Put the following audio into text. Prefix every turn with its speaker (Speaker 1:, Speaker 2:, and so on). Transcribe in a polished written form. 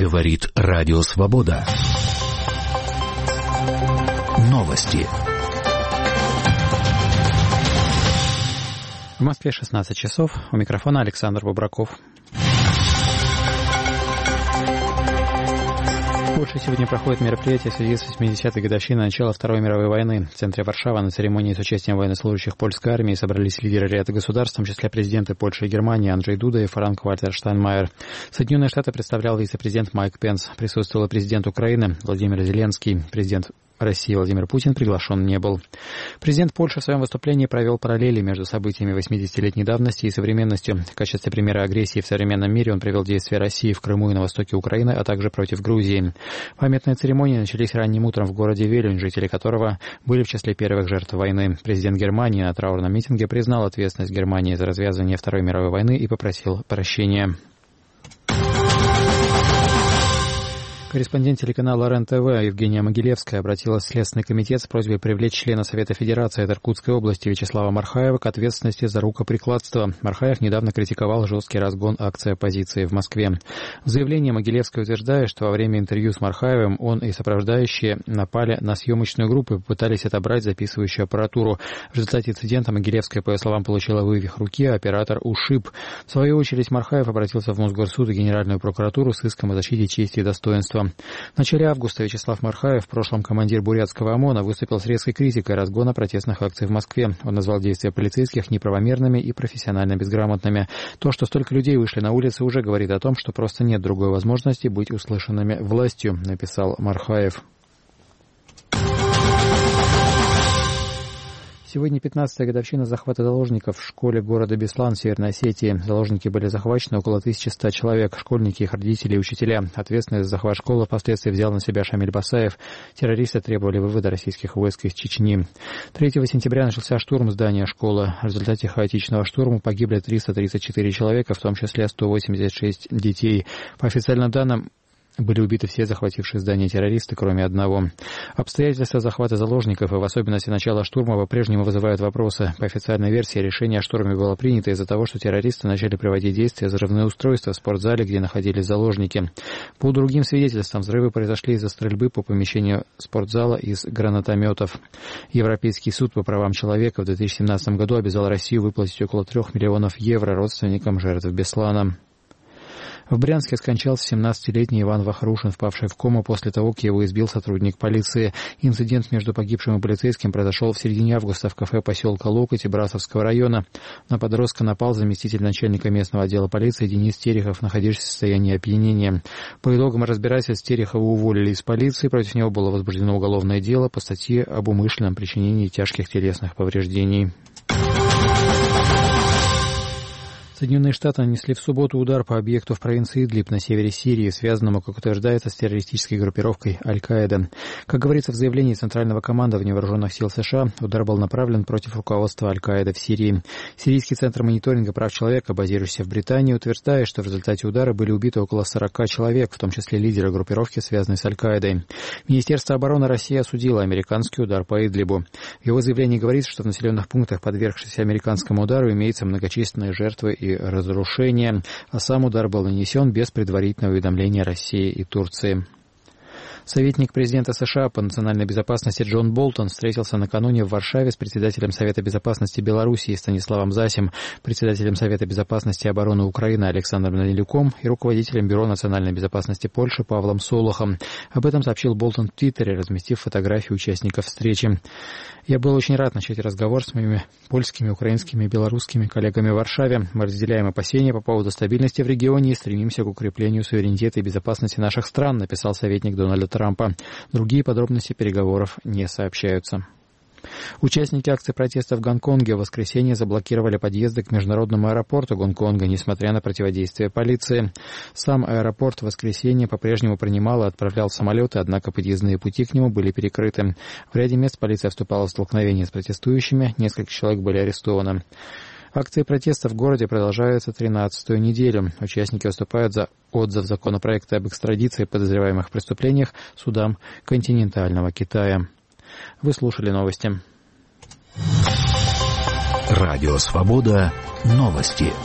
Speaker 1: Говорит Радио Свобода. Новости.
Speaker 2: В Москве 16 часов. У микрофона Александр Бобраков. В Польше сегодня проходит мероприятие в связи с 80-й годовщиной начала Второй мировой войны. В центре Варшавы на церемонии с участием военнослужащих польской армии собрались лидеры ряда государств, в том числе президенты Польши и Германии Анджей Дуда и Франк-Вальтер Штайнмайер. Соединенные Штаты представлял вице-президент Майк Пенс. Присутствовал президент Украины Владимир Зеленский. Президент России Владимир Путин приглашен не был. Президент Польши в своем выступлении провел параллели между событиями 80-летней давности и современностью. В качестве примера агрессии в современном мире он привел действия России в Крыму и на востоке Украины, а также против Грузии. Памятные церемонии начались ранним утром в городе Вилюнь, жители которого были в числе первых жертв войны. Президент Германии на траурном митинге признал ответственность Германии за развязывание Второй мировой войны и попросил прощения. Корреспондент телеканала РЕН-ТВ Евгения Могилевская обратилась в Следственный комитет с просьбой привлечь члена Совета Федерации от Иркутской области Вячеслава Мархаева к ответственности за рукоприкладство. Мархаев недавно критиковал жесткий разгон акции оппозиции в Москве. В заявлении Могилевская утверждает, что во время интервью с Мархаевым он и сопровождающие напали на съемочную группу и попытались отобрать записывающую аппаратуру. В результате инцидента Могилевская, по ее словам, получила вывих руки, а оператор ушиб. В свою очередь Мархаев обратился в Мосгорсуд и Генеральную прокуратуру с иском о защите чести и достоинства. В начале августа Вячеслав Мархаев, в прошлом командир бурятского ОМОНа, выступил с резкой критикой разгона протестных акций в Москве. Он назвал действия полицейских неправомерными и профессионально безграмотными. То, что столько людей вышли на улицы, уже говорит о том, что просто нет другой возможности быть услышанными властью, написал Мархаев. Сегодня 15-я годовщина захвата заложников в школе города Беслан в Северной Осетии. Заложники были захвачены около 1100 человек, школьники, их родители и учителя. Ответственность за захват школы впоследствии взял на себя Шамиль Басаев. Террористы требовали вывода российских войск из Чечни. 3 сентября начался штурм здания школы. В результате хаотичного штурма погибли 334 человека, в том числе 186 детей. По официальным данным, были убиты все захватившие здание террористы, кроме одного. Обстоятельства захвата заложников и в особенности начала штурма по-прежнему вызывают вопросы. По официальной версии, решение о штурме было принято из-за того, что террористы начали проводить действия взрывные устройства в спортзале, где находились заложники. По другим свидетельствам, взрывы произошли из-за стрельбы по помещению спортзала из гранатометов. Европейский суд по правам человека в 2017 году обязал Россию выплатить около 3 миллионов евро родственникам жертв Беслана. В Брянске скончался 17-летний Иван Вахрушин, впавший в кому после того, как его избил сотрудник полиции. Инцидент между погибшим и полицейским произошел в середине августа в кафе поселка Локоть Брасовского района. На подростка напал заместитель начальника местного отдела полиции Денис Терехов, находившийся в состоянии опьянения. По итогам разбирательств Терехова уволили из полиции. Против него было возбуждено уголовное дело по статье об умышленном причинении тяжких телесных повреждений. Соединенные Штаты нанесли в субботу удар по объекту в провинции Идлиб на севере Сирии, связанному, как утверждается, с террористической группировкой Аль-Каида. Как говорится в заявлении Центрального командования вооруженных сил США, удар был направлен против руководства Аль-Каида в Сирии. Сирийский центр мониторинга прав человека, базирующийся в Британии, утверждает, что в результате удара были убиты около 40 человек, в том числе лидеры группировки, связанной с Аль-Каидой. Министерство обороны России осудило американский удар по Идлибу. В его заявлении говорится, что в населенных пунктах, подвергшихся американскому удару, имеются многочисленные жертвы и разрушения, а сам удар был нанесен без предварительного уведомления России и Турции. Советник президента США по национальной безопасности Джон Болтон встретился накануне в Варшаве с председателем Совета безопасности Белоруссии Станиславом Засем, председателем Совета безопасности и обороны Украины Александром Данилюком и руководителем Бюро национальной безопасности Польши Павлом Солохом. Об этом сообщил Болтон в Твиттере, разместив фотографии участников встречи. «Я был очень рад начать разговор с моими польскими, украинскими и белорусскими коллегами в Варшаве. Мы разделяем опасения по поводу стабильности в регионе и стремимся к укреплению суверенитета и безопасности наших стран», написал советник Дональда Трампа. Другие подробности переговоров не сообщаются. Участники акции протеста в Гонконге в воскресенье заблокировали подъезды к международному аэропорту Гонконга, несмотря на противодействие полиции. Сам аэропорт в воскресенье по-прежнему принимал и отправлял самолеты, однако подъездные пути к нему были перекрыты. В ряде мест полиция вступала в столкновение с протестующими, несколько человек были арестованы. Акции протеста в городе продолжаются 13-ю неделю. Участники выступают за отзыв законопроекта об экстрадиции подозреваемых в преступлениях судам континентального Китая. Вы слушали новости.
Speaker 1: Радио «Свобода». Новости.